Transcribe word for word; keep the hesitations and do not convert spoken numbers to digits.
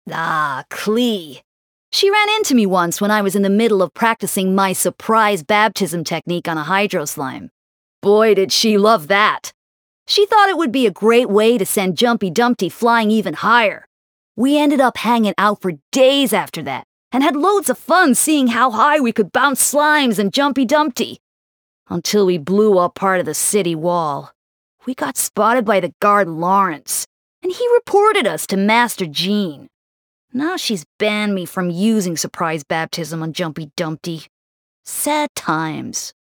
Ah, Klee. She ran into me once when I was in the middle of practicing my surprise baptism technique on a hydro slime. Boy, did she love that. She thought it would be a great way to send Jumpy Dumpty flying even higher. We ended up hanging out for days after that, and had loads of fun seeing how high we could bounce slimes and Jumpy Dumpty. Until we blew up part of the city wall. We got spotted by the guard Lawrence, and he reported us to Master Jean. Now she's banned me from using surprise baptism on Jumpy Dumpty. Sad times.